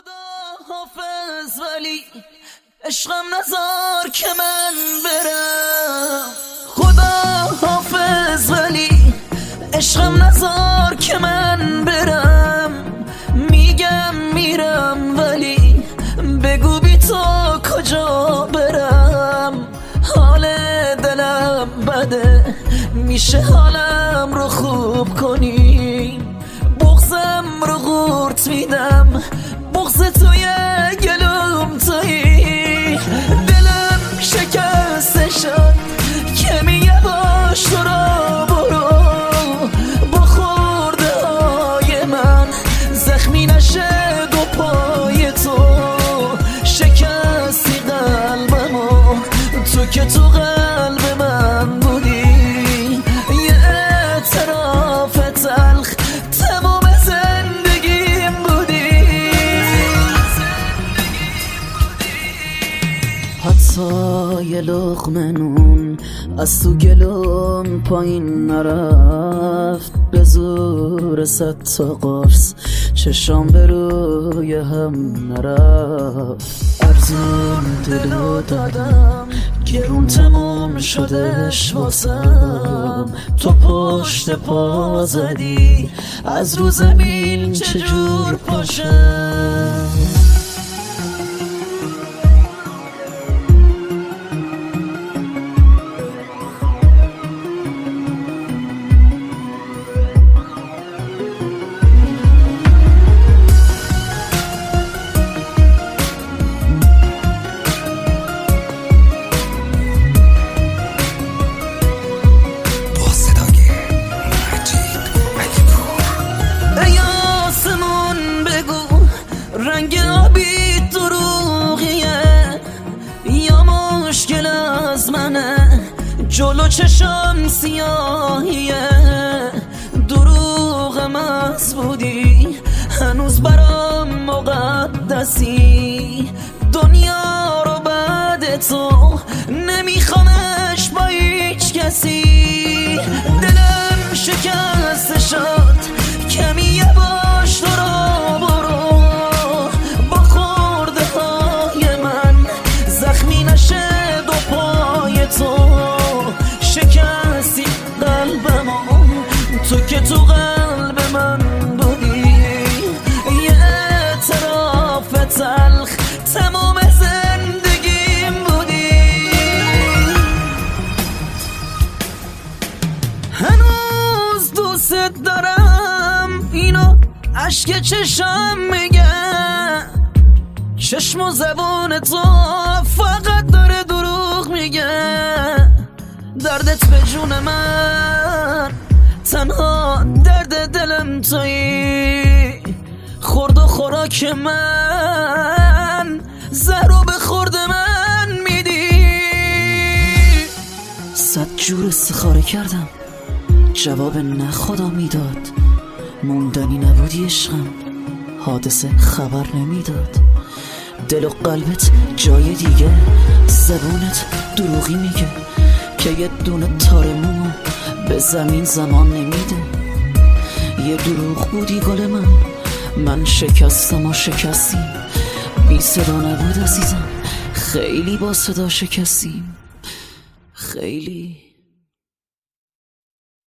خدا حافظ ولی عشقم نذار که من برم. خدا حافظ ولی عشقم نذار که من برم. میگم میرم ولی بگو بی تو کجا برم. حال دلم بده میشه حالم رو خوب کنی. بغضم رو قورت میدم بغض توی گلوم تویی. دلم شکسته شد که میگه باش تو را برو. با خورده های من زخمی نشه دو پای تو. شکستی قلبمو تو که تو قلب من بودی. یه اعتراف تلخ تمام زندگیم بودی. حتی یه لقمه نون از تو گلوم پایین نرفت. به زور 100 تا قرص چشام به روی هم نرفت. ارزون دلو دادم گرون تموم شدش واسم. تو پشت پا زدی از رو زمین چجور پاشم. رنگ آبی دروغیه یا مشکل از منه. جلو چشم سیاهیه دروغم از بودی. هنوز برام مقدسی دنیا رو بعد تو نمیخوامش با هیچ کسی. دلم شکسته شد کمی یه باش تو را برو. شکستی قلبمو تو که تو قلب من بودی. یه اعتراف تلخ تمام زندگیم بودی. هنوز دوست دارم اینو اشک چشم میگه. چشم و زبون تو فقط داره دروغ میگه. دردت به جون من تنها درد دلم تویی. خورد و خوراک من زهر رو به خورد من میدی. 100 جور استخاره کردم جواب نه خدا میداد. موندنی نبودی عشقم حادثه خبر نمیداد. دل و قلبت جای دیگه زبونت دروغی میگه که یه دونه تار مومو به زمین زمان نمیده. یه دروغ بودی گل من شکستم و شکستیم. بی صدا نبود عزیزم خیلی با صدا شکستیم. خیلی